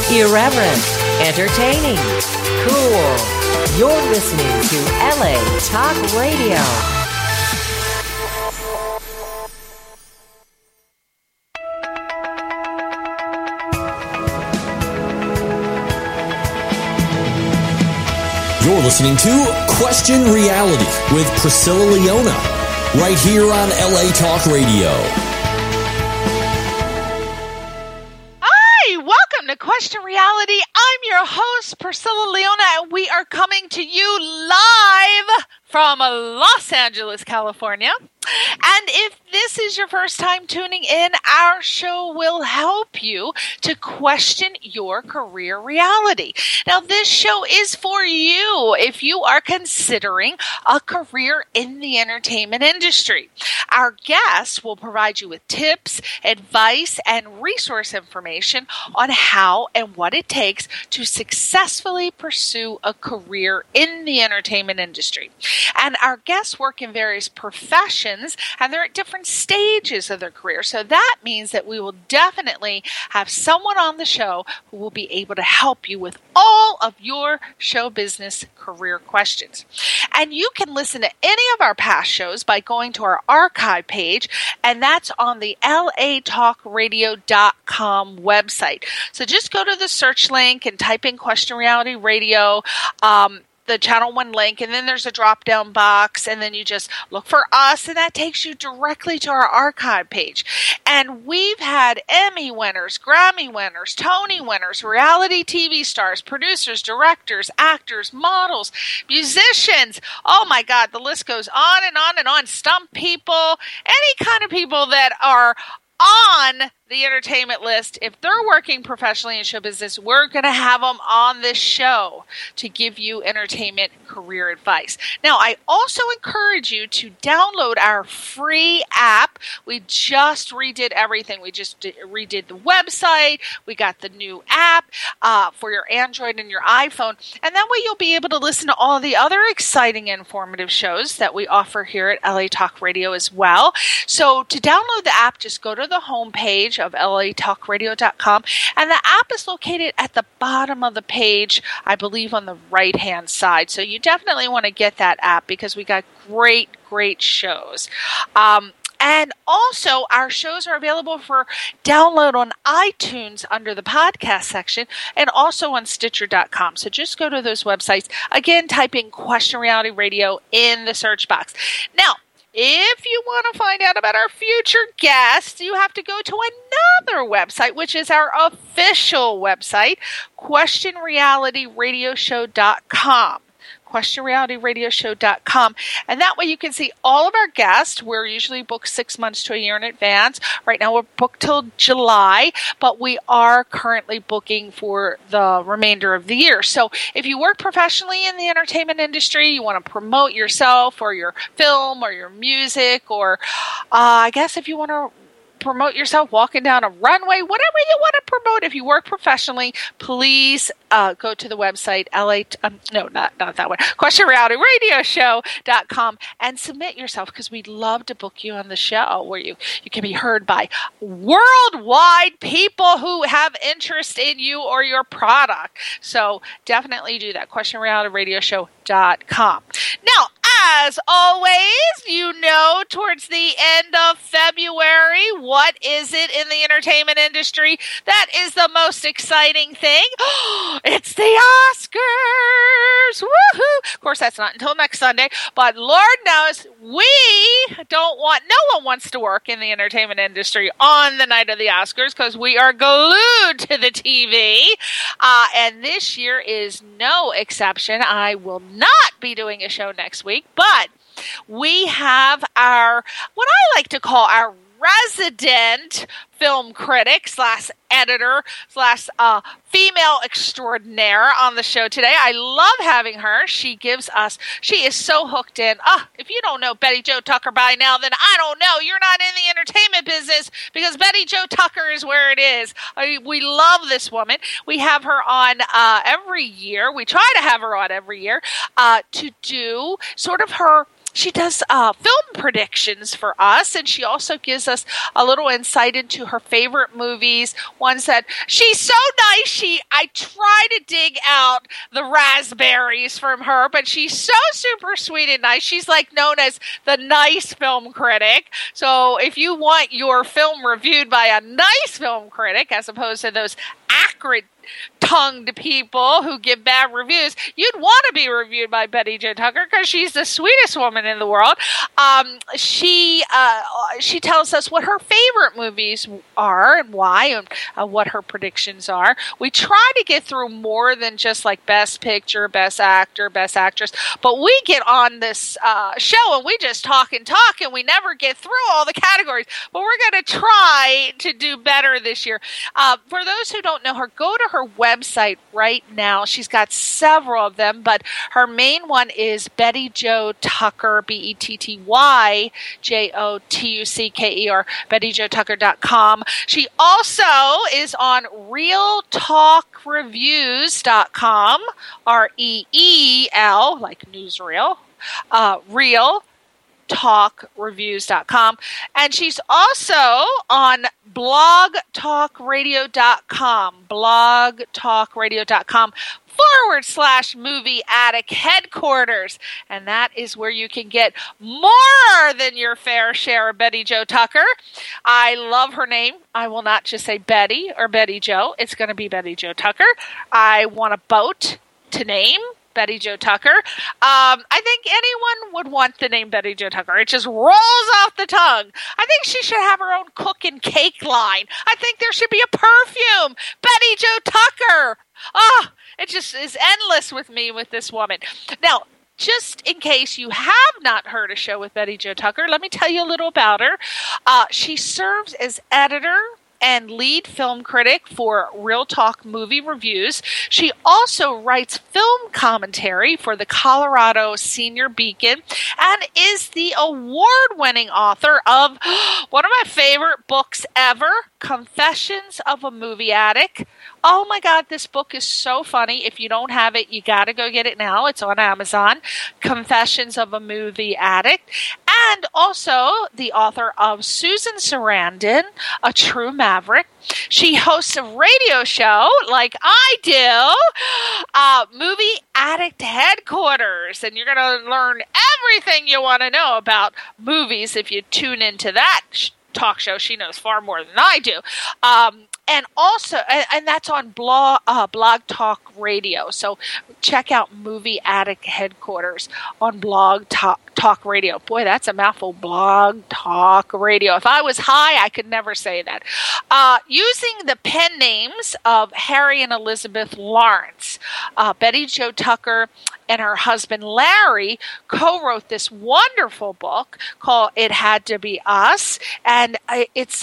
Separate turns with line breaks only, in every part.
Irreverent, entertaining, cool. You're listening to LA Talk Radio.
You're listening to Question Reality with Priscilla Leona, right here on LA Talk Radio.
Hi, welcome to Question Reality. I'm your host, Priscilla Leona, and we are coming to you live from Los Angeles, California. And if this is your first time tuning in, our show will help you to question your career reality. Now, this show is for you if you are considering a career in the entertainment industry. Our guests will provide you with tips, advice, and resource information on how and what it takes to successfully pursue a career in the entertainment industry. And our guests work in various professions, and they're at different stages of their career. So that means that we will definitely have someone on the show who will be able to help you with all of your show business career questions. And you can listen to any of our past shows by going to our archive page, and that's on the latalkradio.com website. So just go to the search link and type in Question Reality Radio, the Channel 1 link, and then there's a drop-down box, and then you just look for us, and that takes you directly to our archive page. And we've had Emmy winners, Grammy winners, Tony winners, reality TV stars, producers, directors, actors, models, musicians. Oh my God, the list goes on and on and on. Stump people, any kind of people that are on the entertainment list. If they're working professionally in show business, we're going to have them on this show to give you entertainment career advice. Now, I also encourage you to download our free app. We just redid everything. We just redid the website. We got the new app for your Android and your iPhone. And that way you'll be able to listen to all the other exciting, informative shows that we offer here at LA Talk Radio as well. So to download the app, just go to the homepage of latalkradio.com, and the app is located at the bottom of the page, I believe on the right-hand side. So you definitely want to get that app because we got great shows. And also, our shows are available for download on iTunes under the podcast section and also on Stitcher.com. So just go to those websites. Again, type in Question Reality Radio in the search box. Now, if you want to find out about our future guests, you have to go to another website, which is our official website, QuestionRealityRadioshow.com. QuestionRealityRadioshow.com. And that way you can see all of our guests. We're usually booked 6 months to a year in advance. Right now we're booked till July, but we are currently booking for the remainder of the year. So if you work professionally in the entertainment industry, you want to promote yourself or your film or your music, or I guess if you want to promote yourself walking down a runway, whatever you want to promote. If you work professionally, please go to the website, not that one, QuestionRealityRadioshow.com, and submit yourself, because we'd love to book you on the show where you can be heard by worldwide people who have interest in you or your product. So definitely do that, QuestionRealityRadioshow.com. Now, as always, you know, towards the end of February, what is it in the entertainment industry that is the most exciting thing? It's the Oscars! Woohoo! Of course, that's not until next Sunday, but Lord knows no one wants to work in the entertainment industry on the night of the Oscars, because we are glued to the TV. And this year is no exception. I will not be doing a show next week, but we have what I like to call our resident film critic / editor / female extraordinaire on the show today. I love having her. She is so hooked in. If you don't know Betty Jo Tucker by now, then I don't know. You're not in the entertainment business, because Betty Jo Tucker is where it is. We love this woman. We have her on every year. We try to have her on every year to do sort of her she does film predictions for us, and she also gives us a little insight into her favorite movies. One said, she's so nice, I try to dig out the raspberries from her, but she's so super sweet and nice. She's like known as the nice film critic. So if you want your film reviewed by a nice film critic, as opposed to those acrid tongued people who give bad reviews, you'd want to be reviewed by Betty Jo Tucker because she's the sweetest woman in the world. She tells us what her favorite movies are and why, and what her predictions are. We try to get through more than just like Best Picture, Best Actor, Best Actress, but we get on this show and we just talk and we never get through all the categories. But we're going to try to do better this year. For those who don't know her, go to her website right now. She's got several of them, but her main one is Betty Jo Tucker, BettyJoTucker, BettyJoTucker.com. She also is on ReelTalkReviews.com, REEL, like newsreel, Real talkreviews.com, and she's also on blogtalkradio.com /movie addict headquarters, and that is where you can get more than your fair share of Betty Jo Tucker. I love her name. I will not just say Betty or Betty Jo. It's going to be Betty Jo Tucker. I want a boat to name Betty Jo Tucker. I think anyone would want the name Betty Jo Tucker. It just rolls off the tongue. I think she should have her own cook and cake line. I think there should be a perfume. Betty Jo Tucker. It just is endless with me with this woman. Now, just in case you have not heard a show with Betty Jo Tucker, let me tell you a little about her. She serves as editor and lead film critic for Real Talk Movie Reviews. She also writes film commentary for the Colorado Senior Beacon and is the award-winning author of one of my favorite books ever, Confessions of a Movie Addict. Oh my God, this book is so funny. If you don't have it, you got to go get it now. It's on Amazon. Confessions of a Movie Addict. And also the author of Susan Sarandon, A True Maverick. She hosts a radio show like I do, Movie Addict Headquarters. And you're going to learn everything you want to know about movies if you tune into that talk show. She knows far more than I do. And also, and that's on Blog Talk Radio. So check out Movie Addict Headquarters on Blog Talk Radio. Boy, that's a mouthful. Blog Talk Radio. If I was high, I could never say that. Using the pen names of Harry and Elizabeth Lawrence, Betty Jo Tucker and her husband Larry co-wrote this wonderful book called It Had to Be Us, and it's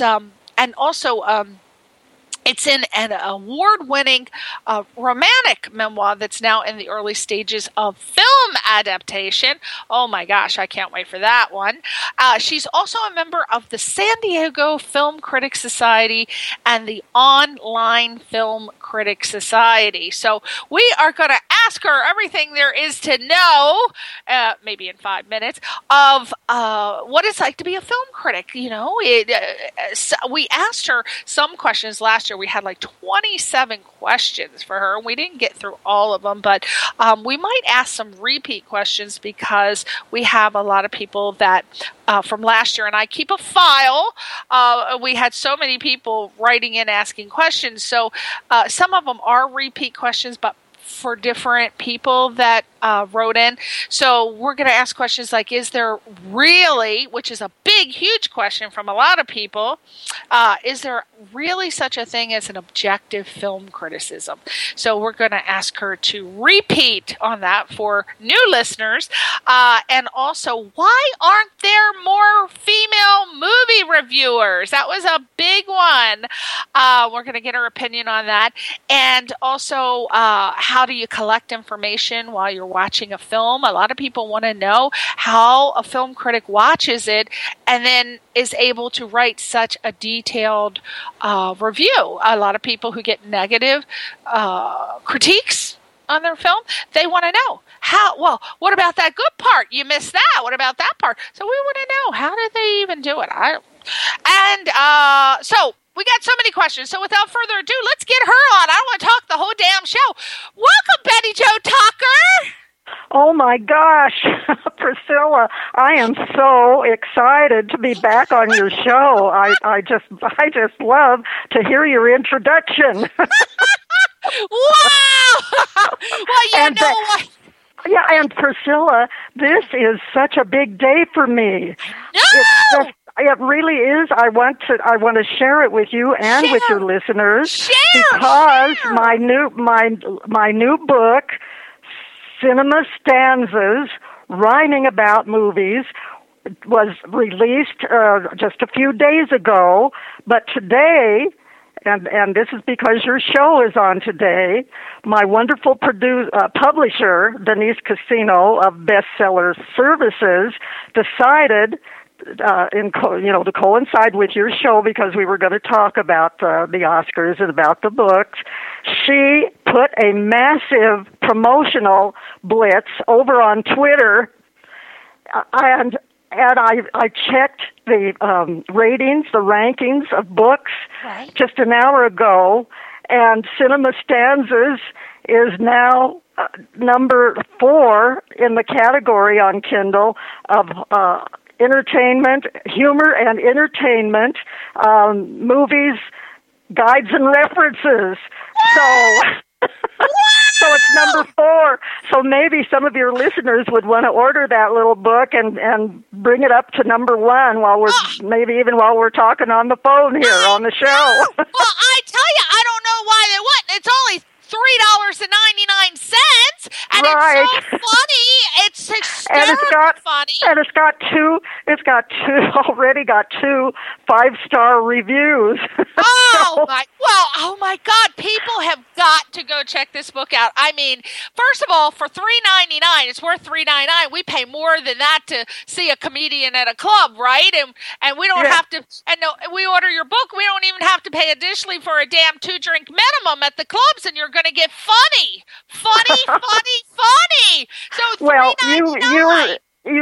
in an award-winning romantic memoir that's now in the early stages of film adaptation. Oh my gosh, I can't wait for that one. She's also a member of the San Diego Film Critics Society and the Online Film Critics Society. So we are going to ask her everything there is to know, maybe in 5 minutes, of what it's like to be a film critic. You know, we asked her some questions last year. We had like 27 questions for her, and we didn't get through all of them, but we might ask some repeat questions because we have a lot of people that from last year, and I keep a file. We had so many people writing in asking questions, so some of them are repeat questions, but for different people that wrote in. So we're going to ask questions like, is there really, which is a big, huge question from a lot of people, is there really such a thing as an objective film criticism? So we're going to ask her to repeat on that for new listeners. And also, why aren't there more female movie reviewers? That was a big one. We're going to get her opinion on that. And also, how do you collect information while you're watching a film? A lot of people want to know how a film critic watches it and then is able to write such a detailed review. A lot of people who get negative critiques on their film, they want to know what about that good part? You missed that. What about that part? So we want to know, how did they even do it? So we got so many questions. So without further ado, let's get her on. I don't want to talk the whole damn show. Welcome, Betty Jo Tucker.
Oh my gosh, Priscilla, I am so excited to be back on your show. I just love to hear your introduction.
Wow! Well, you know what?
Yeah, and Priscilla, this is such a big day for me.
No!
It really is. I want to share it with you and with your listeners because my new book, Cinema Stanzas, Rhyming About Movies, was released just a few days ago. But today, and this is because your show is on today, my wonderful publisher, Denise Casino of Bestseller Services, decided to coincide with your show, because we were going to talk about the Oscars and about the books. She put a massive promotional blitz over on Twitter, and I checked the ratings, the rankings of books just an hour ago, and Cinema Stanzas is now number 4 in the category on Kindle of entertainment, humor and entertainment, movies, guides and references. So it's number 4. So maybe some of your listeners would want to order that little book and bring it up to number 1 while we're talking on the phone here on the show.
Well, I tell you, I don't know why they wouldn't. It's only $3.99, and it's so funny. It's hysterical funny.
And it's already got 2 5-star reviews.
Oh my God! People have got to go check this book out. I mean, first of all, for $3.99, it's worth $3.99. We pay more than that to see a comedian at a club, right? And we don't have to. And no, we order your book. We don't even have to pay additionally for a damn 2-drink minimum at the clubs, and you're going to get funny. So $3.99.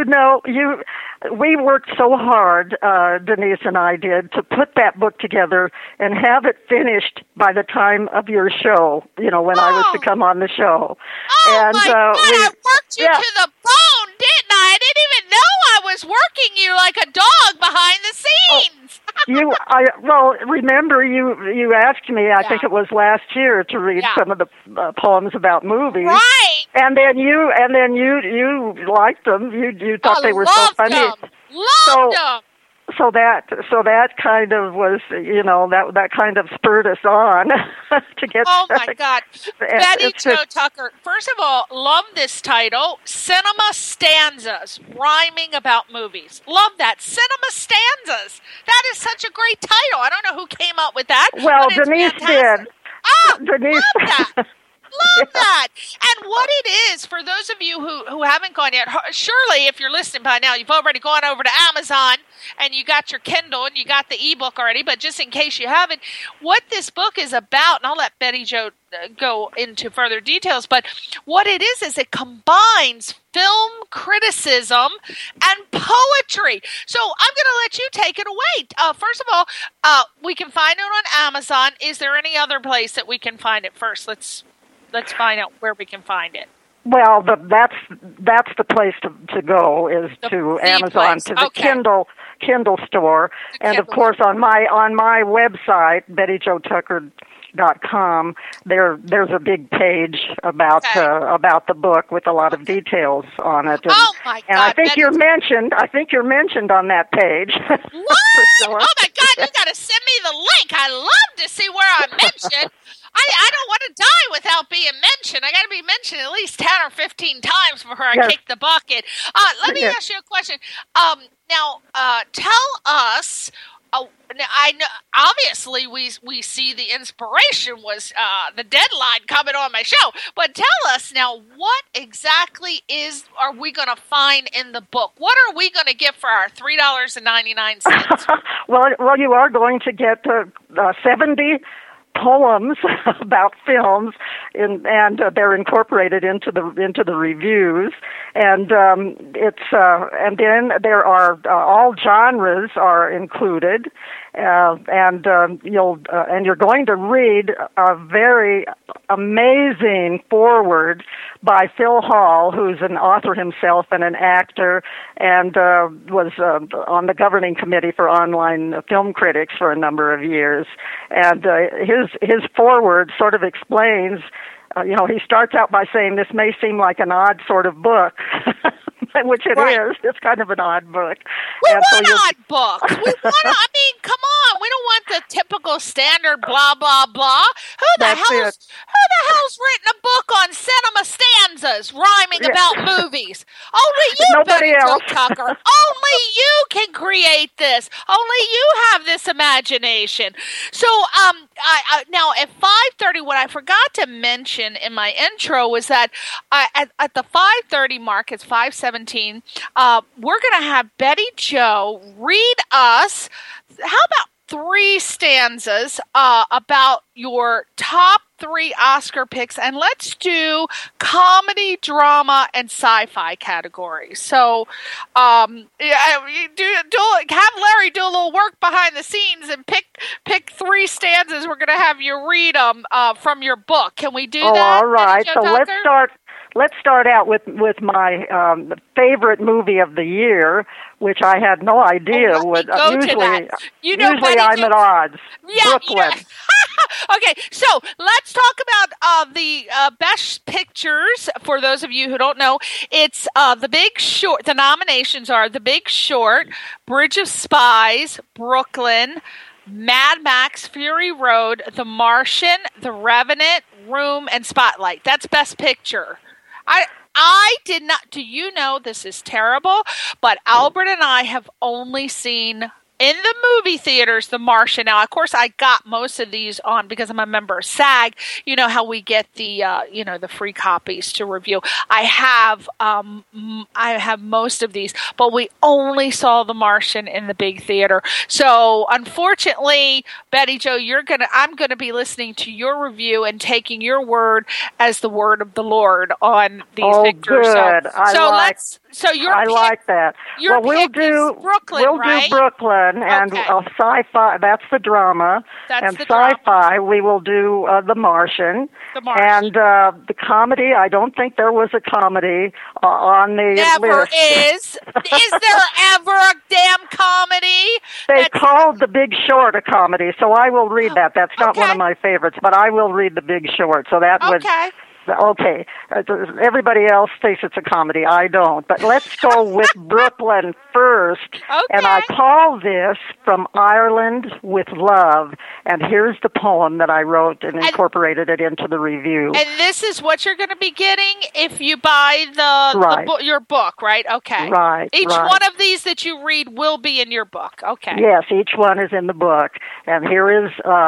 We worked so hard, Denise and I did, to put that book together and have it finished by the time of your show, when I was to come on the show.
Oh, my God, I worked you to the bone, didn't I? I didn't even know I was working you like a dog behind the scenes.
Remember you asked me, I think it was last year, to read some of the poems about movies.
Right.
And then you liked them. You thought they were so funny.
Loved them.
So that kind of was, that kind of spurred us on to get.
Oh my God, Betty Jo Tucker! First of all, love this title, Cinema Stanzas, Rhyming About Movies. Love that, Cinema Stanzas. That is such a great title. I don't know who came up with that.
Well, Denise did.
Denise. Love that. Love that. And what it is, for those of you who haven't gone yet, surely if you're listening by now, you've already gone over to Amazon and you got your Kindle and you got the ebook already, but just in case you haven't, what this book is about, and I'll let Betty Jo go into further details, but what it is it combines film criticism and poetry. So I'm going to let you take it away. First of all, we can find it on Amazon. Is there any other place that we can find it first? Let's find out where we can find it.
Well, that's the place to go is to Amazon, to the Kindle store, and of course on my website, BettyJoTucker.com. There's a big page about the book with a lot of details on it. And,
my God!
And I think you're mentioned on that page.
What? Oh my God! You got to send me the link. I love to see where I'm mentioned. I don't want to die without being mentioned. I got to be mentioned at least 10 or 15 times before I kick the bucket. Let me ask you a question. Now, tell us. I know, obviously, we see the inspiration was the deadline coming on my show. But tell us now, what exactly are we going to find in the book? What are we going to get for our $3.99?
Well, you are going to get 70 poems about films, and they're incorporated into the reviews. And and then there are all genres are included, and you're going to read a very amazing foreword by Phil Hall, who's an author himself and an actor, and was on the governing committee for online film critics for a number of years. And his foreword sort of explains. He starts out by saying this may seem like an odd sort of book, which it is. It's kind of an odd book.
We want odd books. Come on. We don't want the typical standard blah, blah, blah. Who the hell's written a book on cinema stanzas rhyming about movies? Only you,
Nobody else.
Joe Tucker. Only you can create this. Only you have this imagination. So, now at 5:30, what I forgot to mention in my intro was that at the 5:30 mark, it's 5:17, we're going to have Betty Jo read us, how about 3 stanzas about your top 3 Oscar picks, and let's do comedy, drama, and sci-fi categories. So, have Larry do a little work behind the scenes and pick 3 stanzas. We're going to have you read them from your book. Can we do that?
All right. So let's start out with my favorite movie of the year, which I had no idea would. Usually I'm at odds.
Yeah,
Brooklyn.
Yeah. Okay, so let's talk about the Best Pictures. For those of you who don't know, it's The Big Short. The nominations are The Big Short, Bridge of Spies, Brooklyn, Mad Max, Fury Road, The Martian, The Revenant, Room, and Spotlight. That's Best Picture. I did not. Do you know this is terrible? But Albert and I have only seen in the movie theaters The Martian. Now, of course, I got most of these on because I'm a member of SAG. You know how we get the the free copies to review. I have most of these, but we only saw The Martian in the big theater. So, unfortunately, Betty Jo, I'm gonna be listening to your review and taking your word as the word of the Lord on these pictures.
Good. I like that.
Your
we'll
do Brooklyn.
We'll do Brooklyn and sci-fi. That's the drama.
That's the
sci-fi.
Drama.
We will do The Martian.
The Martian.
And the comedy. I don't think there was a comedy on the
Never
list.
is. Is there ever a damn comedy?
They called The Big Short a comedy, so I will read that. That's not one of my favorites, but I will read The Big Short. So that was. Okay. Everybody else thinks it's a comedy. I don't. But let's go with Brooklyn first.
Okay.
And I call this From Ireland with Love. And here's the poem that I wrote and incorporated it into the review.
And this is what you're going to be getting if you buy your book, right? Okay.
Right.
Each one of these that you read will be in your book. Okay.
Yes, each one is in the book. And here is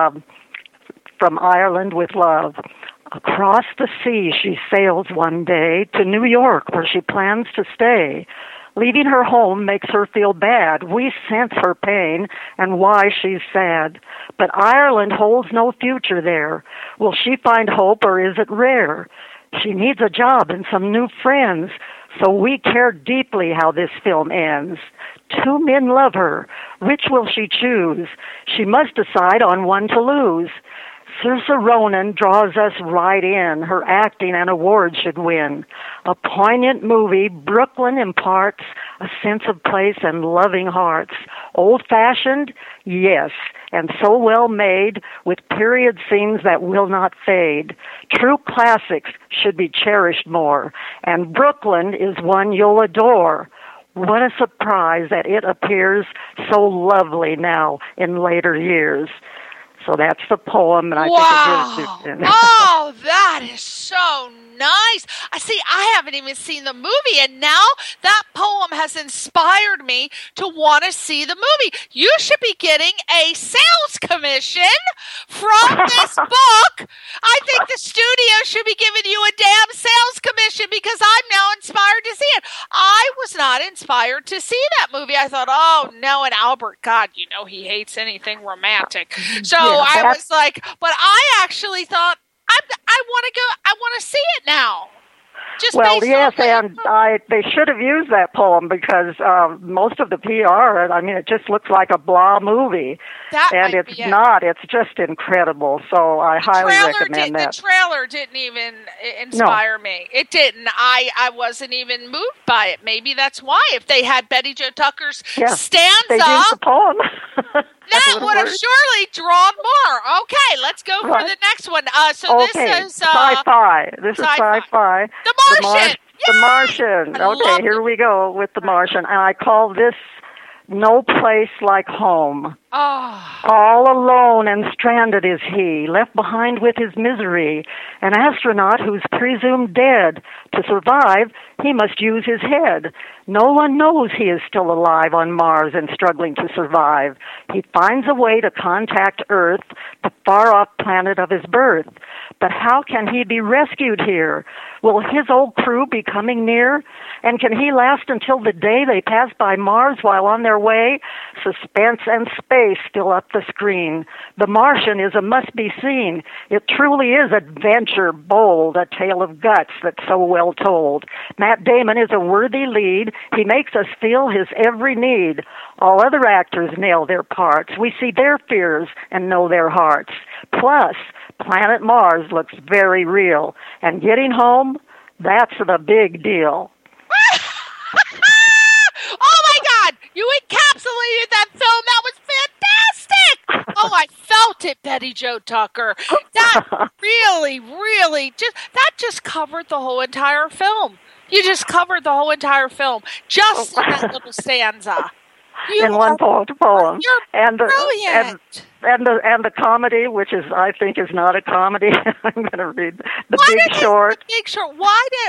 From Ireland with Love. Across the sea she sails one day to New York, where she plans to stay. Leaving her home makes her feel bad. We sense her pain and why she's sad. But Ireland holds no future there. Will she find hope, or is it rare? She needs a job and some new friends, so we care deeply how this film ends. 2 men love her. Which will she choose? She must decide on one to lose. Saoirse Ronan draws us right in. Her acting and awards should win. A poignant movie, Brooklyn imparts a sense of place and loving hearts. Old-fashioned? Yes, and so well made, with period scenes that will not fade. True classics should be cherished more, and Brooklyn is one you'll adore. What a surprise that it appears so lovely now in later years. So that's the poem, and I think it is.
Oh, that is so nice. I haven't even seen the movie, and now that poem has inspired me to want to see the movie. You should be getting a sales commission from this book. I think the studio should be giving you a damn sales commission because I'm now inspired to see it. I was not inspired to see that movie. I thought, oh, no, and Albert, God, he hates anything romantic. So I was like, but I actually thought I want to go. I want to see it now.
Well, yes, and they should have used that poem because most of the PR, I mean, it just looks like a blah movie. And it's not. It's just incredible. So I highly recommend that.
The trailer didn't even inspire me. It didn't. I wasn't even moved by it. Maybe that's why. If they had Betty Jo Tucker's stanza,
they used the poem.
That would have surely drawn more. Okay, let's go for the next one. This is
sci-fi. This is sci-fi.
The Martian.
The Martian. Okay, here we go with The Martian. And I call this No Place Like Home.
Oh.
All alone and stranded is he, left behind with his misery, an astronaut who's presumed dead. To survive, he must use his head. No one knows he is still alive on Mars and struggling to survive. He finds a way to contact Earth, the far-off planet of his birth. But how can he be rescued here? Will his old crew be coming near? And can he last until the day they pass by Mars while on their way? Suspense and space fill up the screen. The Martian is a must-be-seen. It truly is adventure bold, a tale of guts that's so well told. Matt Damon is a worthy lead. He makes us feel his every need. All other actors nail their parts. We see their fears and know their hearts. Plus, planet Mars looks very real. And getting home, that's the big deal.
Oh my God! You encapsulated that film. That was fantastic. Oh, I felt it, Betty Jo Tucker. That really just covered the whole entire film. You just covered the whole entire film just in that little stanza.
In one poem.
You're brilliant.
And the comedy, which is I think is not a comedy. I'm going to read The Big Short.
The Big Short. Why did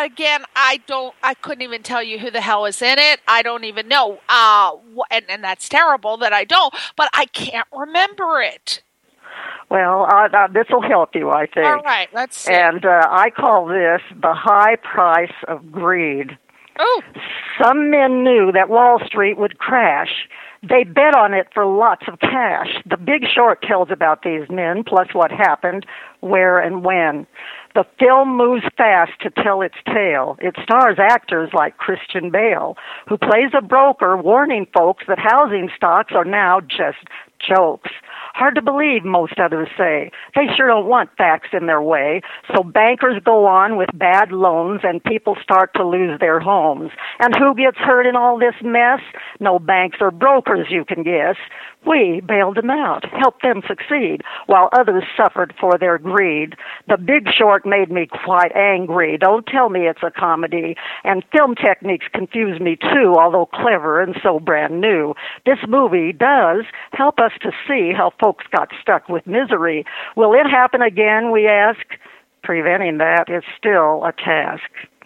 I couldn't even tell you who the hell is in it. I don't even know. And that's terrible that I don't. But I can't remember it.
Well, this will help you, I think.
All right, let's see.
And I call this The High Price of Greed.
Oh.
Some men knew that Wall Street would crash. They bet on it for lots of cash. The Big Short tells about these men, plus what happened, where and when. The film moves fast to tell its tale. It stars actors like Christian Bale, who plays a broker warning folks that housing stocks are now just jokes. Hard to believe, most others say. They sure don't want facts in their way. So bankers go on with bad loans and people start to lose their homes. And who gets hurt in all this mess? No banks or brokers, you can guess. We bailed them out, helped them succeed, while others suffered for their greed. The Big Short made me quite angry. Don't tell me it's a comedy. And film techniques confuse me too, although clever and so brand new. This movie does help us to see how folks got stuck with misery. Will it happen again, we ask? Preventing that is still a task.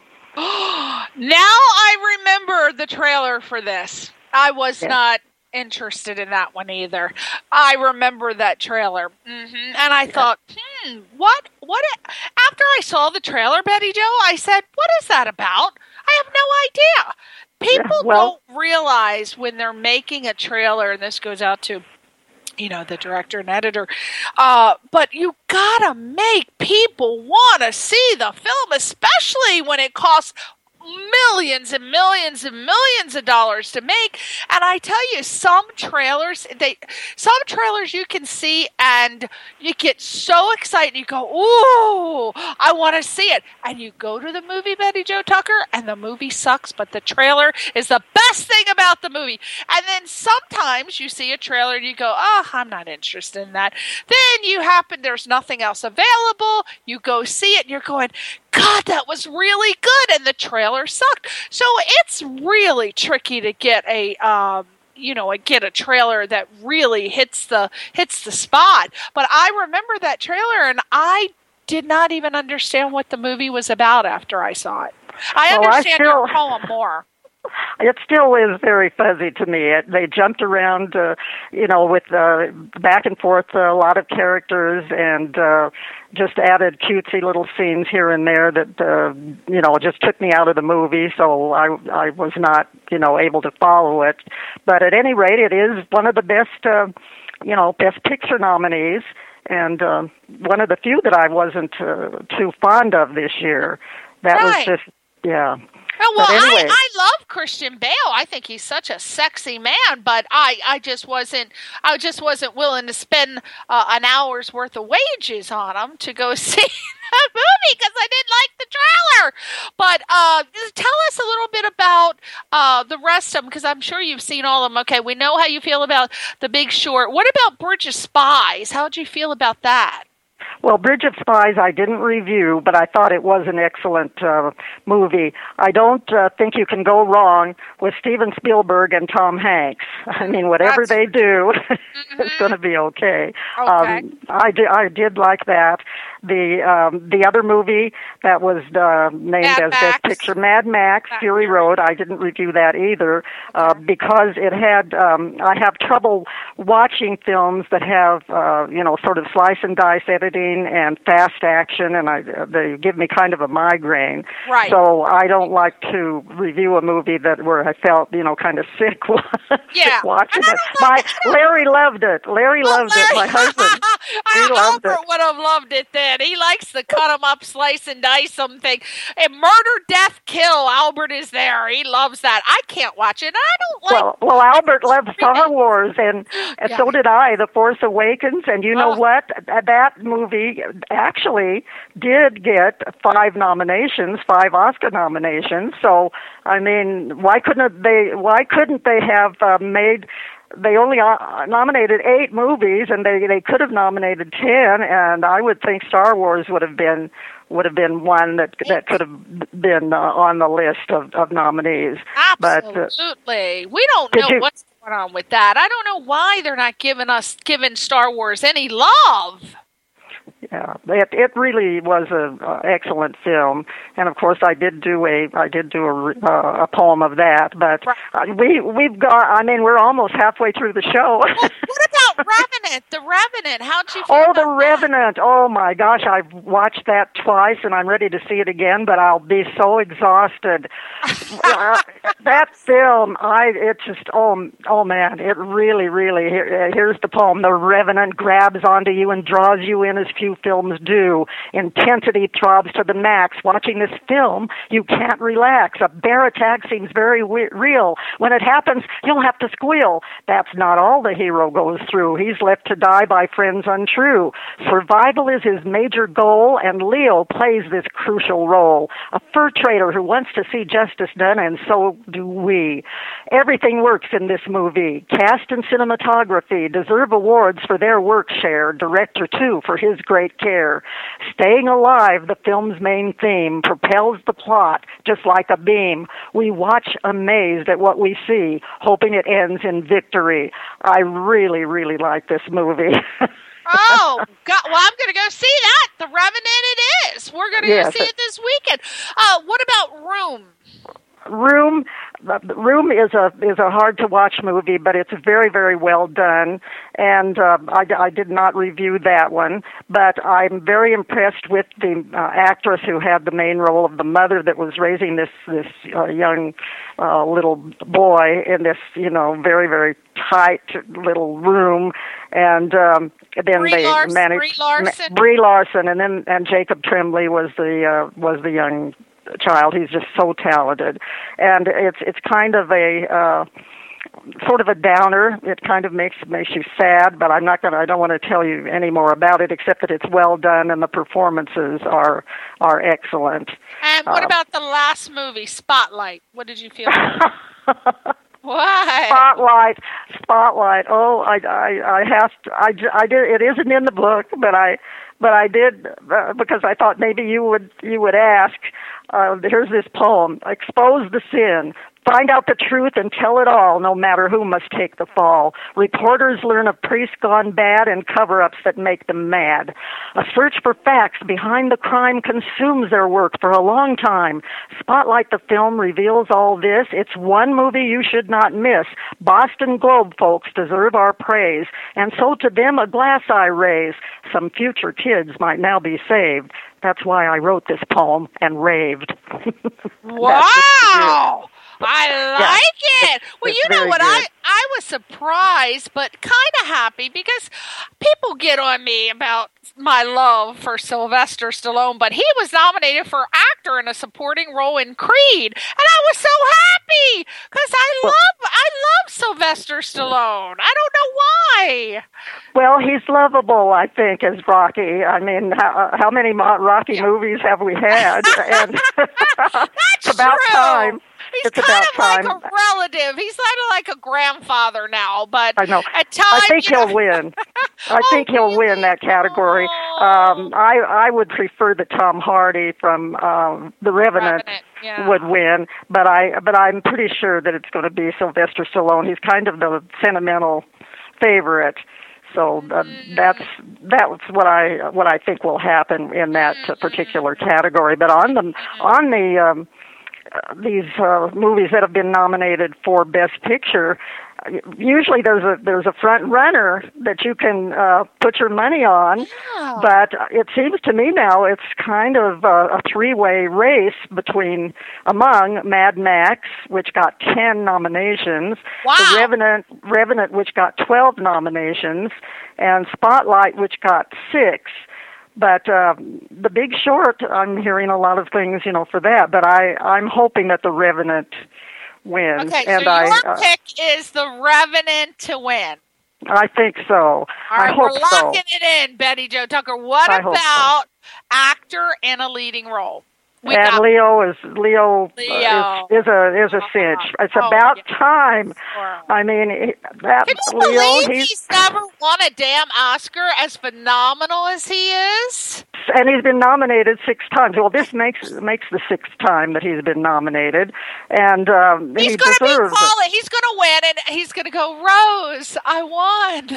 Now I remember the trailer for this. I was not interested in that one either. I remember that trailer. And I thought, what? After I saw the trailer, Betty Jo, I said, what is that about? I have no idea. People don't realize when they're making a trailer, and this goes out to the director and editor. But you gotta make people want to see the film, especially when it costs millions and millions and millions of dollars to make. And I tell you, some trailers you can see and you get so excited. You go, ooh, I want to see it. And you go to the movie, Betty Jo Tucker, and the movie sucks, but the trailer is the best thing about the movie. And then sometimes you see a trailer and you go, oh, I'm not interested in that. Then there's nothing else available. You go see it and you're going, God, that was really good, and the trailer sucked. So it's really tricky to get a trailer that really hits the spot. But I remember that trailer, and I did not even understand what the movie was about after I saw it. I understand your poem more.
It still is very fuzzy to me. They jumped around, with back and forth a lot of characters and just added cutesy little scenes here and there that, just took me out of the movie. So I was not, able to follow it. But at any rate, it is one of the best Best Picture nominees, and one of the few that I wasn't too fond of this year. That was just, yeah.
Oh, well,
anyway.
I love Christian Bale. I think he's such a sexy man, but I just wasn't willing to spend an hour's worth of wages on him to go see the movie because I didn't like the trailer. But tell us a little bit about the rest of them, because I'm sure you've seen all of them. Okay, we know how you feel about The Big Short. What about Bridge of Spies? How did you feel about that?
Well, Bridge of Spies I didn't review, but I thought it was an excellent movie. I don't think you can go wrong with Steven Spielberg and Tom Hanks. I mean, whatever they do, it's going to be okay. I did like that. The other movie that was named as Best Picture, Mad Max, Fury Road, I didn't review that either because it had, I have trouble watching films that have, sort of slice and dice editing and fast action, and they give me kind of a migraine.
Right.
So I don't like to review a movie where I felt, kind of sick watching it. Larry loved it. Larry loved it. My husband.
Albert would have loved it then. He likes to cut them up, slice and dice something. And Murder, Death, Kill, Albert is there. He loves that. I can't watch it. I don't like
Well, Albert loved Star Wars, and so did I, The Force Awakens. And you know what? That movie actually did get 5 Oscar nominations. So, I mean, why couldn't they have made... They only nominated 8 movies, and they could have nominated 10. And I would think Star Wars would have been one that could have been on the list of nominees.
Absolutely, we don't know what's going on with that. I don't know why they're not giving Star Wars any love.
Yeah, it really was an excellent film, and of course I did do a poem of that. But we've got. I mean, we're almost halfway through the show.
What about Revenant? The Revenant. How'd you feel?
Oh, The Revenant. Oh my gosh, I've watched that twice, and I'm ready to see it again. But I'll be so exhausted. That film, oh man, it really. Here's the poem. The Revenant grabs onto you and draws you in as few films do. Intensity throbs to the max. Watching this film, you can't relax. A bear attack seems very real. When it happens, you'll have to squeal. That's not all the hero goes through. He's left to die by friends untrue. Survival is his major goal, and Leo plays this crucial role. A fur trader who wants to see justice done, and so do we. Everything works in this movie. Cast and cinematography deserve awards for their work share. Director, too, for his great care. Staying alive, the film's main theme, propels the plot just like a beam. We watch amazed at what we see, hoping it ends in victory. I really like this movie.
Oh, God. Well, I'm going to go see that. The Revenant it is. We're going to go see it this weekend. What about Room?
Room is a hard to watch movie, but it's very well done. And I did not review that one, but I'm very impressed with the actress who had the main role of the mother that was raising this young little boy in this very tight little room. And then
Brie
they
Larson,
managed Brie Larson, and Jacob Tremblay was the young child. He's just so talented, and it's kind of a sort of a downer. It kind of makes you sad, but I don't want to tell you any more about it except that it's well done and the performances are excellent.
And what about the last movie, Spotlight? What did you feel? Why?
Spotlight. Oh, I have to. I did. It isn't in the book, but I did because I thought maybe you would ask. Here's this poem: expose the sin, find out the truth, and tell it all, no matter who must take the fall. Reporters learn of priests gone bad and cover-ups that make them mad. A search for facts behind the crime consumes their work for a long time. Spotlight the film reveals all this. It's one movie you should not miss. Boston Globe folks deserve our praise, and so to them a glass I raise. Some future kids might now be saved. That's why I wrote this poem and raved.
Wow! I like it. Well, you know what? I was surprised, but kind of happy because people get on me about my love for Sylvester Stallone, but he was nominated for actor in a supporting role in Creed, and I was so happy because I love Sylvester Stallone. I don't know why.
Well, he's lovable, I think, as Rocky. I mean, how many Rocky movies have we had? And it's about time.
He's kind of like a relative. He's kind of like a grandfather now, but
I know.
At times,
I think he'll win. I think he'll win that category. I would prefer that Tom Hardy from The Revenant would win, but I'm pretty sure that it's going to be Sylvester Stallone. He's kind of the sentimental favorite. So that's what I think will happen in that particular category. But on the these movies that have been nominated for Best Picture, usually there's a front runner that you can put your money on.
Yeah.
But it seems to me now it's kind of a three-way race among Mad Max, which got 10 nominations, The Revenant, which got 12 nominations, and Spotlight, which got 6. But The Big Short, I'm hearing a lot of things, for that. But I'm hoping that The Revenant wins.
Okay, so your pick is The Revenant to win.
I think so.
All right,
I hope
we're locking it in, Betty Jo Tucker. What about actor in a leading role?
And Leo is a cinch. It's about time. I mean, that
Can you
Leo.
believe he's never won a damn Oscar, as phenomenal as he is?
And he's been nominated 6 times. Well, this makes the 6th time that he's been nominated, and
he's going to be quality. He's going to win, and he's going to go, Rose, I won.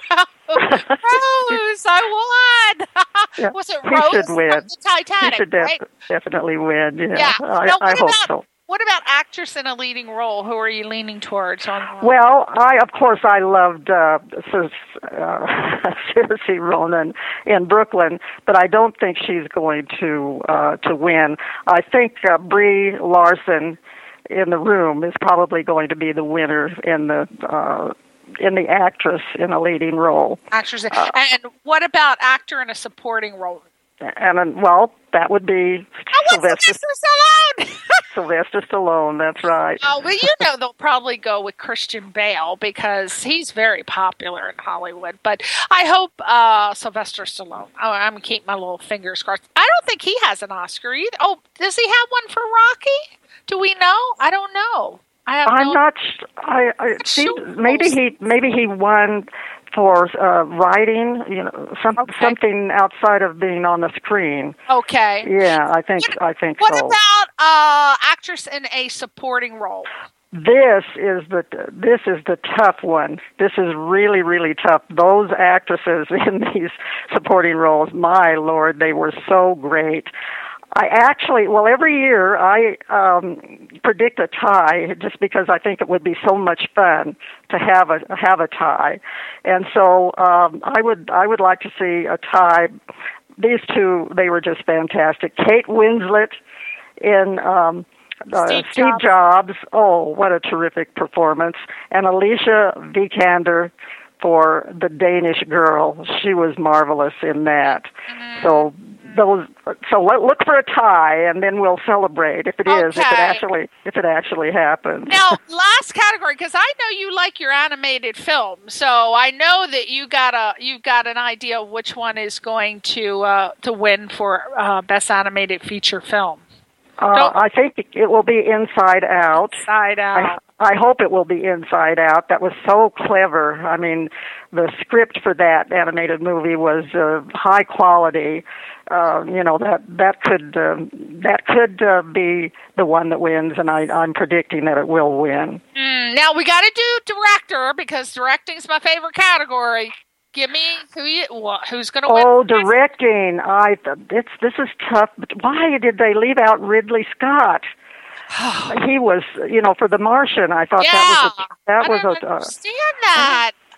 Rose, I won.
Yeah,
Was it
he
Rose
should win.
from the Titanic?
He should definitely win. Yeah,
I
hope so.
What about actress in a leading role? Who are you leaning towards?
Well, I loved Saoirse Ronan in Brooklyn, but I don't think she's going to win. I think Brie Larson in The Room is probably going to be the winner in the actress in a leading role.
Actress, and what about actor in a supporting role?
And that would be Sylvester
Stallone.
Sylvester Stallone, that's right.
Oh, well, they'll probably go with Christian Bale because he's very popular in Hollywood. But I hope Sylvester Stallone. I'm going to keep my little fingers crossed. I don't think he has an Oscar either. Oh, does he have one for Rocky? Do we know? I don't know.
I'm not. Maybe he won for writing, something outside of being on the screen.
Okay.
Yeah, I think
what
so.
What about actress in a supporting role?
This is the tough one. This is really, really tough. Those actresses in these supporting roles, my Lord, they were so great. Every year I predict a tie just because I think it would be so much fun to have a tie, and so I would like to see a tie. These two, they were just fantastic. Kate Winslet in Steve Jobs. Oh, what a terrific performance! And Alicia Vikander for The Danish Girl. She was marvelous in that. So look for a tie, and then we'll celebrate if it actually happens.
Now, last category, because I know you like your animated film, so I know that you've got an idea of which one is going to win for best animated feature film.
I think it will be Inside Out.
Inside Out.
I hope it will be Inside Out. That was so clever. I mean, the script for that animated movie was high quality. That could be the one that wins, and I'm predicting that it will win.
Now we got to do director because directing's my favorite category. Give me who's going to win.
Oh, directing! This is tough. But why did they leave out Ridley Scott? He was, for The Martian. I thought that was
I don't understand that.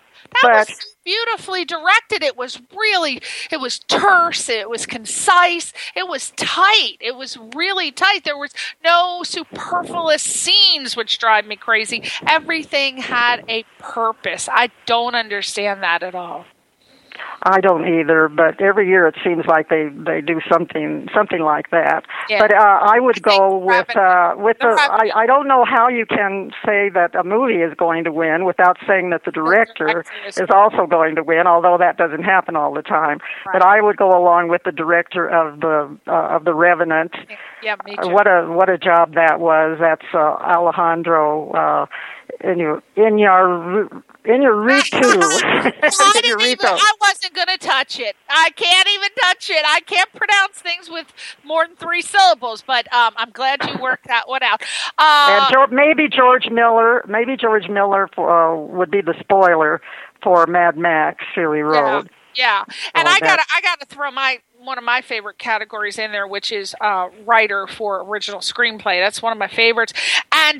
was beautifully directed. It was terse. It was concise. It was tight. It was really tight. There was no superfluous scenes, which drive me crazy. Everything had a purpose. I don't understand that at all.
I don't either, but every year it seems like they do something like that.
Yeah.
But I would go with I don't know how you can say that a movie is going to win without saying that the director is also going to win, although that doesn't happen all the time. Right. But I would go along with the director of the Revenant.
Yeah, me too.
What a job that was. That's Alejandro Iñárritu.
I wasn't going to touch it. I can't even touch it. I can't pronounce things with more than 3 syllables, but I'm glad you worked that one out.
And maybe George Miller would be the spoiler for Mad Max Fury Road.
Yeah. And I gotta throw one of my favorite categories in there, which is writer for original screenplay. That's one of my favorites. And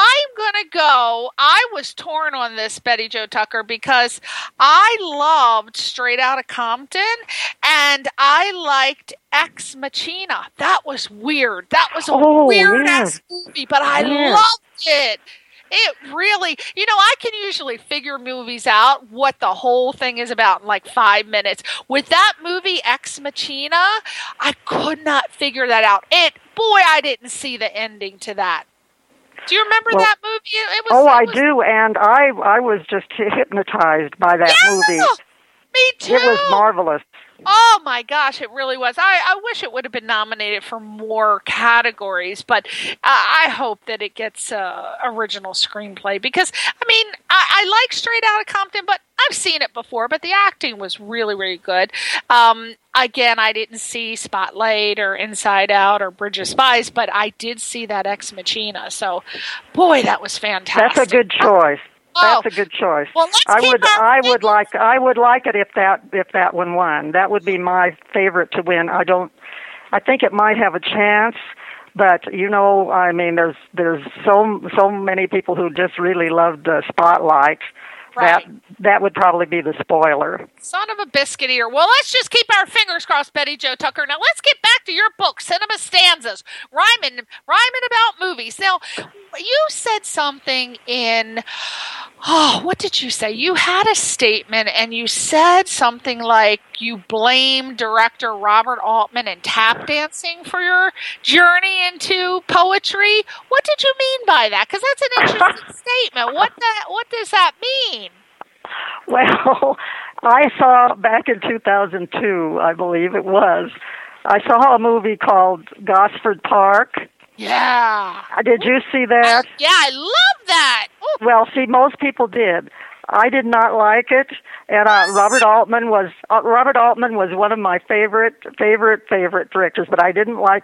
I was torn on this, Betty Jo Tucker, because I loved Straight Outta Compton and I liked Ex Machina. That was weird. That was a weird-ass movie, but I loved it. It really, I can usually figure movies out what the whole thing is about in like 5 minutes. With that movie, Ex Machina, I could not figure that out. I didn't see the ending to that. Do you remember that movie?
I do, and I was just hypnotized by that movie.
Me too.
It was marvelous.
Oh my gosh, it really was. I wish it would have been nominated for more categories, but I hope that it gets original screenplay because, I like Straight Outta Compton, but I've seen it before, but the acting was really, really good. Again, I didn't see Spotlight or Inside Out or Bridge of Spies, but I did see that Ex Machina. So, boy, that was fantastic.
That's a good choice. That's a good choice.
Well,
I would like it if that one won. That would be my favorite to win. I think it might have a chance, but there's so many people who just really loved Spotlight. Right. That would probably be the spoiler.
Son of a biscuit eater. Well, let's just keep our fingers crossed, Betty Jo Tucker. Now, let's get back to your book, Cinema Stanzas, rhyming about movies. Now, you said something what did you say? You had a statement, and you said something like you blame director Robert Altman and tap dancing for your journey into poetry. What did you mean by that? Because that's an interesting statement. What does that mean?
Well, I saw back in 2002, I believe it was, I saw a movie called Gosford Park.
Yeah.
Did you see that?
Yeah, I love that. Ooh.
Well, see, most people did. I did not like it, and Robert Altman was one of my favorite directors. But I didn't like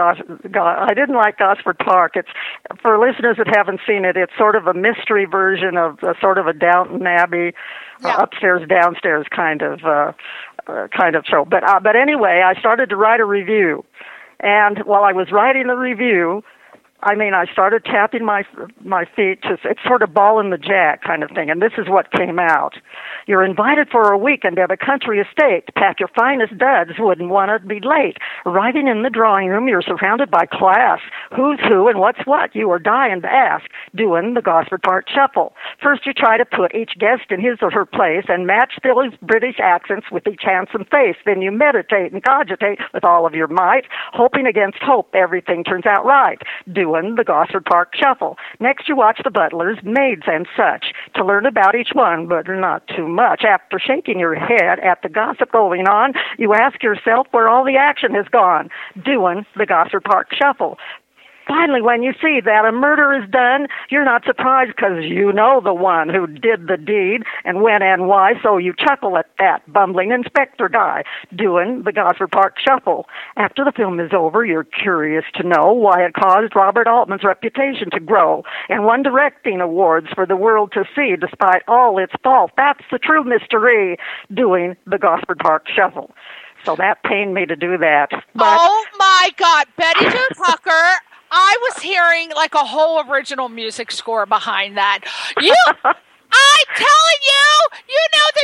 I didn't like Gosford Park. It's for listeners that haven't seen it. It's sort of a mystery version of sort of a Downton Abbey, upstairs downstairs kind of show. But anyway, I started to write a review, and while I was writing the review, I started tapping my feet. It's sort of ball in the jack kind of thing, and this is what came out. You're invited for a weekend at a country estate. Pack your finest duds, wouldn't want to be late. Arriving in the drawing room, you're surrounded by class. Who's who and what's what? You are dying to ask. Doing the Gosford Park shuffle. First you try to put each guest in his or her place and match those British accents with each handsome face. Then you meditate and cogitate with all of your might, hoping against hope everything turns out right. Doing the Gosford Park shuffle. Next you watch the butlers, maids, and such to learn about each one, but not too much. After shaking your head at the gossip going on, you ask yourself where all the action has gone. Doing the Gosford Park shuffle. Finally, when you see that a murder is done, you're not surprised because you know the one who did the deed and when and why, so you chuckle at that bumbling inspector guy doing the Gosford Park shuffle. After the film is over, you're curious to know why it caused Robert Altman's reputation to grow and won directing awards for the world to see despite all its faults. That's the true mystery, doing the Gosford Park shuffle. So that pained me to do that. But
oh my God, Betty Jo Tucker. I was hearing like a whole original music score behind that. I'm telling you,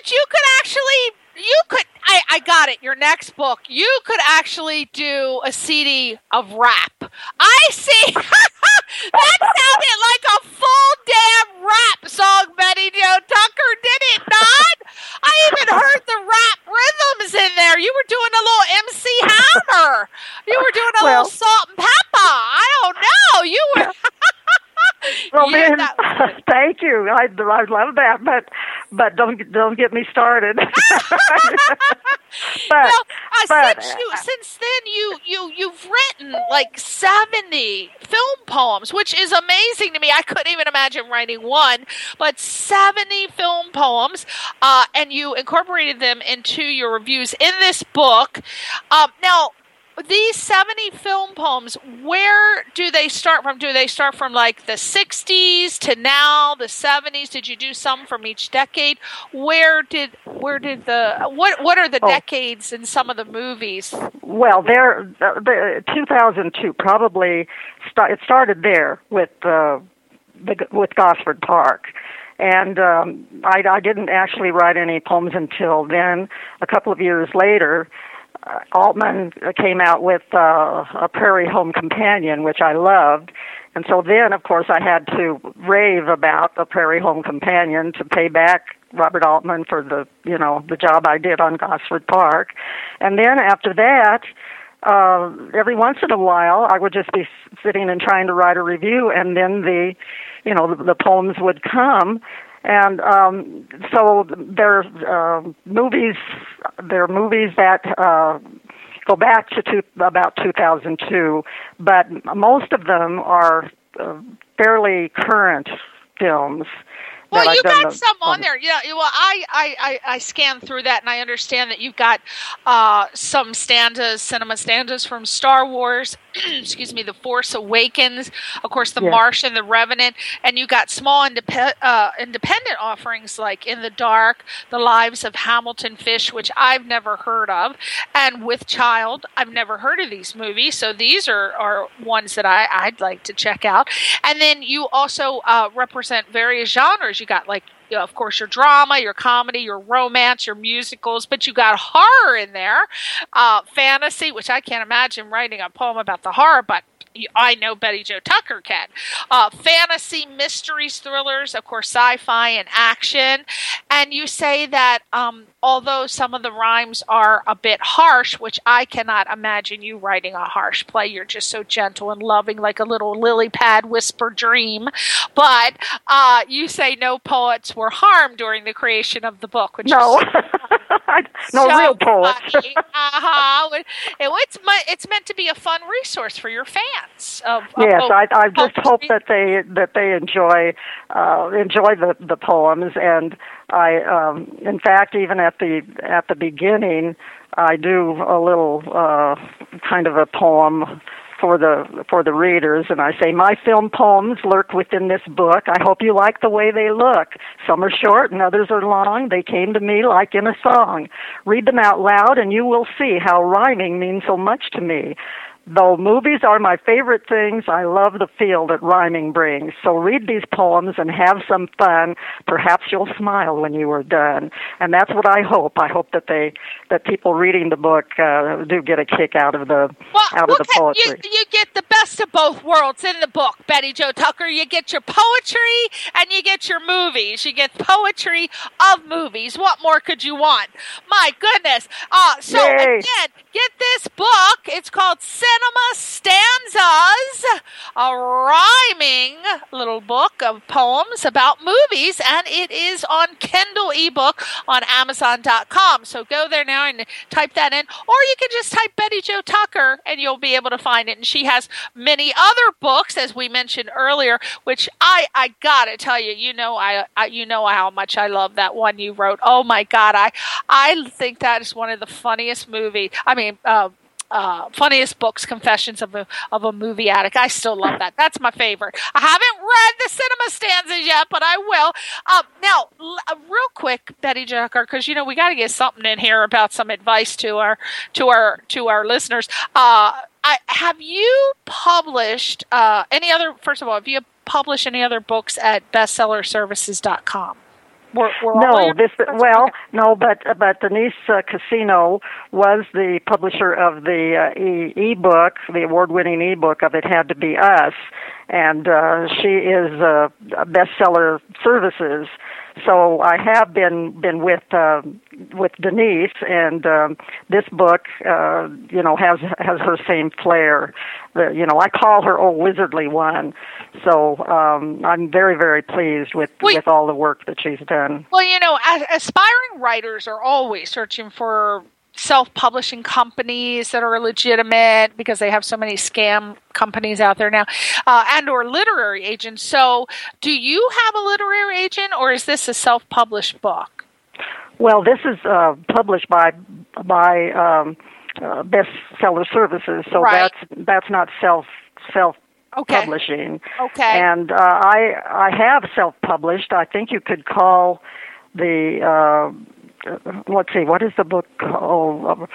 got it. Your next book. You could actually do a CD of rap. I see. That sounded like a full damn rap song, Betty Jo Tucker, did it not? I even heard the rap rhythms in there. You were doing a little MC Hammer. You were doing a little Salt and Pepper. I don't know. You were.
Well, man, thank you. I love that, but don't get me started. Since
then you've written like 70 film poems, which is amazing to me. I couldn't even imagine writing one, but 70 film poems, and you incorporated them into your reviews in this book. Now, these 70 film poems, where do they start from? Do they start from like the 60s to now, the 70s? Did you do some from each decade? What are the decades in some of the movies?
Well, the 2002 probably it started there with Gosford Park. And I didn't actually write any poems until then. A couple of years later, Altman came out with a Prairie Home Companion, which I loved. And so then, of course, I had to rave about a Prairie Home Companion to pay back Robert Altman for the job I did on Gosford Park. And then after that, every once in a while, I would just be sitting and trying to write a review, and then the poems would come. And so there are movies that go back to about 2002, but most of them are fairly current films.
Well, you got some on there. Yeah. Well, I scanned through that, and I understand that you've got some cinema stanzas from Star Wars. Excuse me, The Force Awakens, of course, The Martian, The Revenant, and you got small independent offerings like In the Dark, The Lives of Hamilton Fish, which I've never heard of, and With Child. I've never heard of these movies, so these are ones that I'd like to check out. And then you also represent various genres. You got of course, your drama, your comedy, your romance, your musicals, but you got horror in there, fantasy, which I can't imagine writing a poem about the horror, but I know Betty Jo Tucker can. Fantasy, mysteries, thrillers, of course, sci-fi and action. And you say that although some of the rhymes are a bit harsh, which I cannot imagine you writing a harsh play. You're just so gentle and loving, like a little lily pad whisper dream. But you say no poets were harmed during the creation of the book. Which
no. No
so
real poets.
It's meant to be a fun resource for your fans.
I just hope that they enjoy the poems, and I in fact, even at the beginning, I do a little kind of a poem for the readers, and I say, my film poems lurk within this book. I hope you like the way they look. Some are short and others are long. They came to me like in a song. Read them out loud and you will see how rhyming means so much to me. Though movies are my favorite things, I love the feel that rhyming brings. So read these poems and have some fun. Perhaps you'll smile when you are done. And that's what I hope. I hope that people reading the book do get a kick out of the poetry.
You get the best of both worlds in the book, Betty Jo Tucker. You get your poetry and you get your movies. You get poetry of movies. What more could you want? My goodness. So
Yay.
Again, get this book. It's called Cinema Stanzas, a rhyming little book of poems about movies, and it is on Kindle ebook on Amazon.com. So go there now and type that in, or you can just type Betty Jo Tucker and you'll be able to find it. And she has many other books, as we mentioned earlier, which I gotta tell you, you know how much I love that one you wrote. Oh my God, I think that is one of the funniest funniest books, Confessions of a Movie Addict. I still love that. That's my favorite. I haven't read the Cinema Stanzas yet, but I will. Now, real quick, Betty Jo Tucker, because we got to get something in here about some advice to our listeners. Have you published any other? First of all, have you published any other books at bestsellerservices.com?
But Denise Casino was the publisher of the e-book, the award-winning e-book of It Had to Be Us, and she is Bestseller Services. So I have been with Denise, and this book, has her same flair. I call her Old Wizardly One. So I'm very, very pleased with all the work that she's done.
Well, aspiring writers are always searching for self-publishing companies that are legitimate because they have so many scam companies out there now, and or literary agents. So do you have a literary agent, or is this a self-published book?
Well, this is published by Bestseller Services, so
right.
that's not self-publishing.
Okay.
And I have self-published. I think you could call the let's see, what is the book called?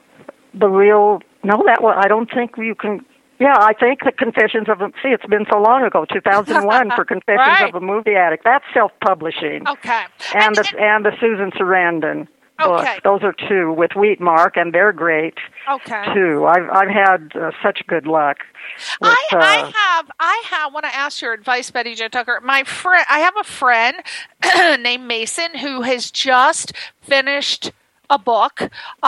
I don't think you can. Yeah, I think the Confessions of a. See, it's been so long ago, 2001 for Confessions
right.
of a Movie Addict. That's self-publishing.
Okay.
And the Susan Sarandon books.
Okay.
Those are two with Wheatmark, and they're great.
Okay.
Too. I've had such good luck. With,
I want to ask your advice, Betty Jo Tucker. I have a friend named Mason who has just finished a book.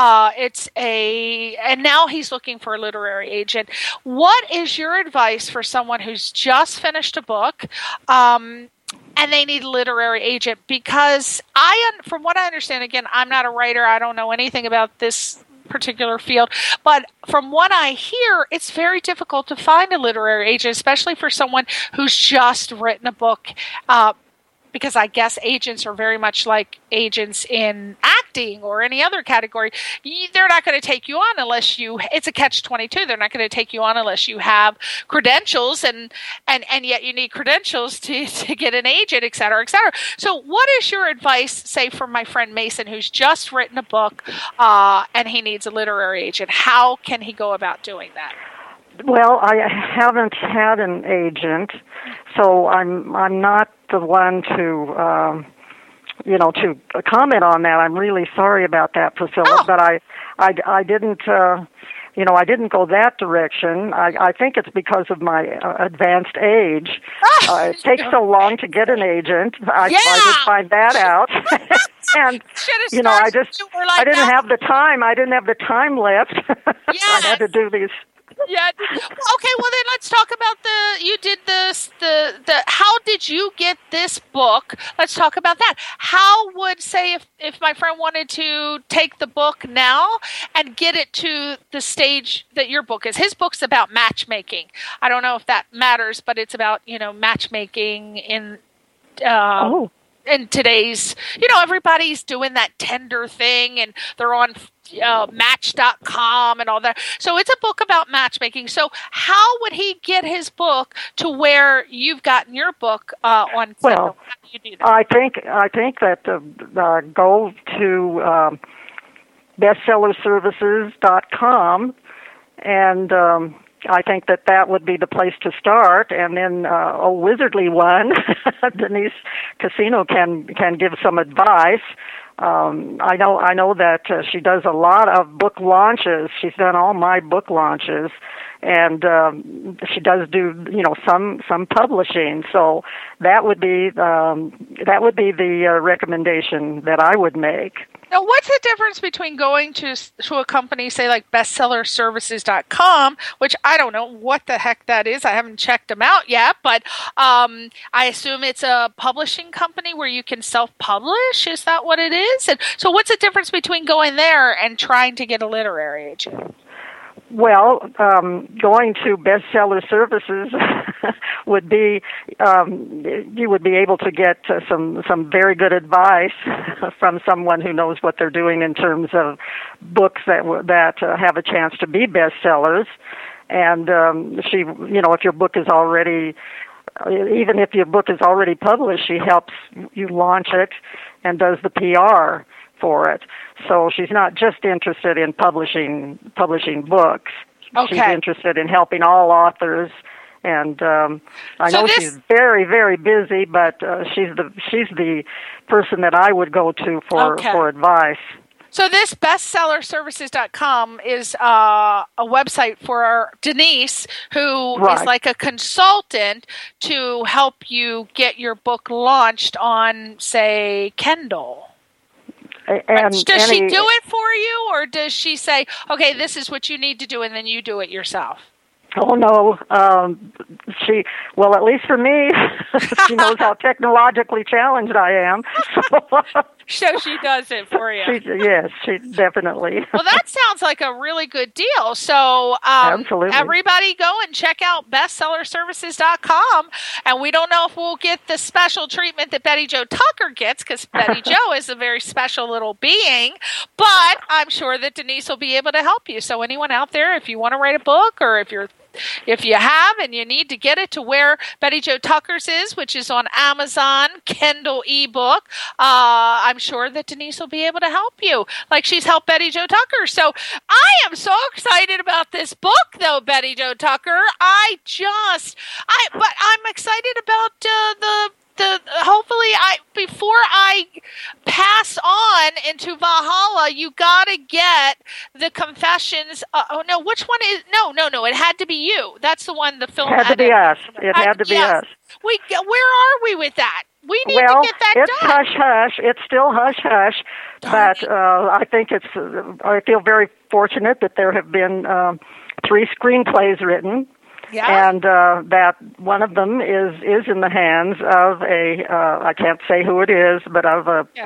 And now he's looking for a literary agent. What is your advice for someone who's just finished a book, and they need a literary agent? Because from what I understand, again, I'm not a writer. I don't know anything about this particular field, but from what I hear, it's very difficult to find a literary agent, especially for someone who's just written a book, because I guess agents are very much like agents in acting or any other category. They're not going to take you on unless it's a catch-22. They're not going to take you on unless you have credentials, and yet you need credentials to get an agent, et cetera, et cetera. So what is your advice, say, for my friend Mason, who's just written a book and he needs a literary agent? How can he go about doing that?
Well, I haven't had an agent, so I'm not the one to comment on that. I'm really sorry about that, Priscilla. But I didn't I didn't go that direction. I think it's because of my advanced age. It takes so long to get an agent. I did find that out. And I didn't have the time. I didn't have the time left. I had to do these.
Yeah. Okay. Well, then let's talk about how did you get this book? Let's talk about that. How would, say, if my friend wanted to take the book now and get it to the stage that your book is? His book's about matchmaking. I don't know if that matters, but it's about, matchmaking in today's, everybody's doing that Tinder thing, and they're on Match.com and all that. So it's a book about matchmaking. So how would he get his book to where you've gotten your book on?
Well, how do you do that? I think that go to bestsellerservices.com, and I think that would be the place to start. And then Wizardly One, Denise Casino can give some advice. I know that she does a lot of book launches. She's done all my book launches, and she does do some publishing. So that would be the recommendation that I would make.
Now, what's the difference between going to a company, say, like bestsellerservices.com, which I don't know what the heck that is. I haven't checked them out yet, but I assume it's a publishing company where you can self-publish. Is that what it is? And so what's the difference between going there and trying to get a literary agent?
Well, going to Bestseller Services would be you would be able to get some very good advice from someone who knows what they're doing in terms of books that have a chance to be bestsellers. And if your book is already, even if your book is already published, she helps you launch it and does the PR for it. So she's not just interested in publishing books.
Okay.
She's interested in helping all authors And I know she's very, very busy, but she's the person that I would go to for advice.
So this bestsellerservices.com is a website for Denise, who is like a consultant to help you get your book launched on, say, Kindle.
And
does she do it for you, or does she say, okay, this is what you need to do, and then you do it yourself?
Oh, no. Well, at least for me, she knows how technologically challenged I am.
So she does it for you.
Yes, she definitely.
Well, that sounds like a really good deal. So
absolutely.
Everybody go and check out bestsellerservices.com. And we don't know if we'll get the special treatment that Betty Jo Tucker gets, because Betty Jo is a very special little being. But I'm sure that Denise will be able to help you. So anyone out there, if you want to write a book, or if you have and you need to get it to where Betty Jo Tucker's is, which is on Amazon, Kindle ebook, I'm sure that Denise will be able to help you, like she's helped Betty Jo Tucker. So I am so excited about this book, though, Betty Jo Tucker. But I'm excited about hopefully before I pass on into Valhalla, you got to get the Confessions. Which one is? No. It had to be you. That's the one. The film
had to be us. It had to be us.
Where are we with that? We need to get that
done. It's hush hush. It's still hush hush. But I think I feel very fortunate that there have been 3 screenplays written.
Yeah.
And that one of them is in the hands of I can't say who it is, but of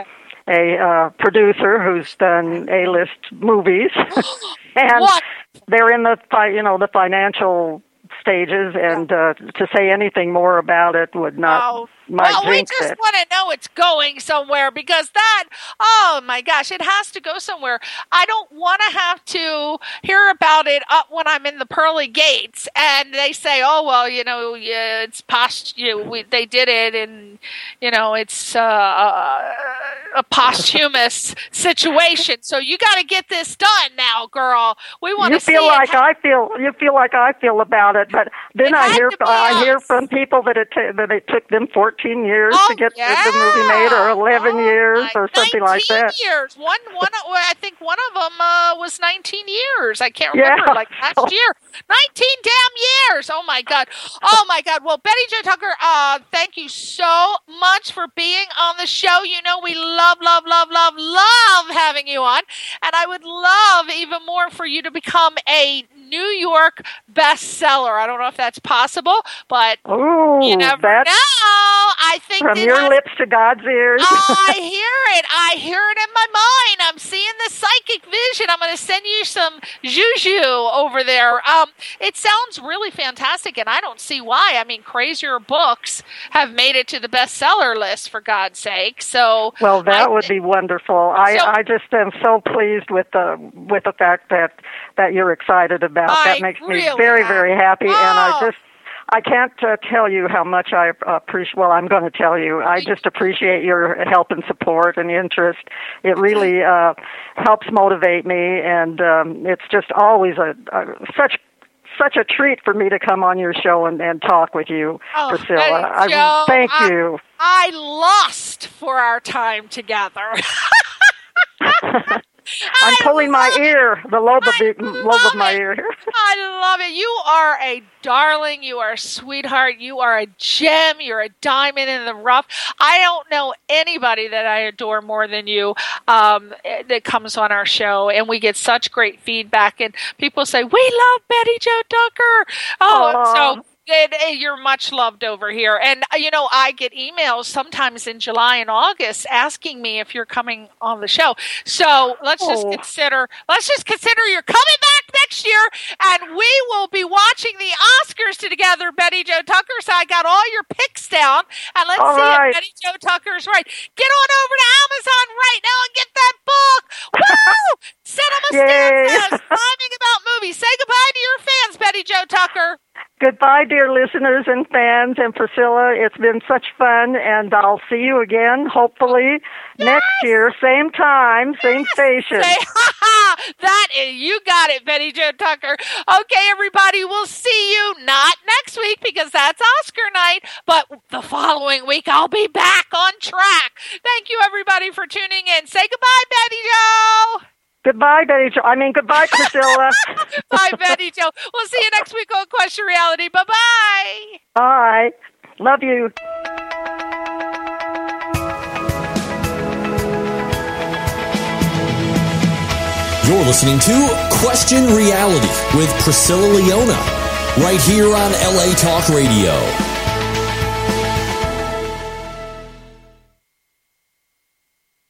a producer who's done A-list movies. And
what?
They're in the financial stages, and to say anything more about it would not
we just want to know it's going somewhere, because oh my gosh, it has to go somewhere. I don't want to have to hear about it when I'm in the pearly gates and they say, oh, well, it's they did it, and, it's a posthumous situation. So you got to get this done now, girl. We want to see it.
You feel like I feel about it, but then I hear from people that it took them 14 years to get the movie made, or 11 years, or something like that.
19 years. I think one of them was 19 years. I can't remember, last year. 19 damn years. Oh my God. Well, Betty Jo Tucker, thank you so much for being on the show. We love having you on, and I would love even more for you to become a New York bestseller. I don't know if that's possible, but you never know. I think
from your lips to God's ears.
I hear it in my mind. I'm seeing the psychic vision. I'm going to send you some juju over there. It sounds really fantastic, and I don't see why. I mean, crazier books have made it to the bestseller list, for God's sake. So,
well, that would be wonderful. I just am so pleased with the fact that you're excited about. That makes me very, very happy, and I can't tell you how much I appreciate. Well, I'm going to tell you. I just appreciate your help and support and interest. It really helps motivate me, and it's just always such a treat for me to come on your show and talk with you, Priscilla. Thank you.
I lust for our time together.
I'm pulling my ear, the lobe of my ear here.
I love it. You are a darling. You are a sweetheart. You are a gem. You're a diamond in the rough. I don't know anybody that I adore more than you that comes on our show, and we get such great feedback. And people say, we love Betty Jo Tucker. So you're much loved over here. And, I get emails sometimes in July and August asking me if you're coming on the show. So let's just consider you're coming back next year, and we will be watching the Oscars together, Betty Jo Tucker. So I got all your picks down, and let's see if Betty Jo Tucker's right. Get on over to Amazon right now and get that book. Woo! Cinema Stanzas, rhyming about movies. Say goodbye to your fans, Betty Jo Tucker.
Goodbye, dear listeners and fans, and Priscilla. It's been such fun, and I'll see you again, hopefully, next year, same time, same station.
You got it, Betty Jo Tucker. Okay, everybody, we'll see you not next week because that's Oscar night, but the following week I'll be back on track. Thank you, everybody, for tuning in. Say goodbye, Betty Jo.
Goodbye, Betty Jo. Goodbye, Priscilla.
Bye, Betty Jo. We'll see you next week on Question Reality. Bye-bye.
Bye. Love you.
You're listening to Question Reality with Priscilla Leona, right here on LA Talk Radio.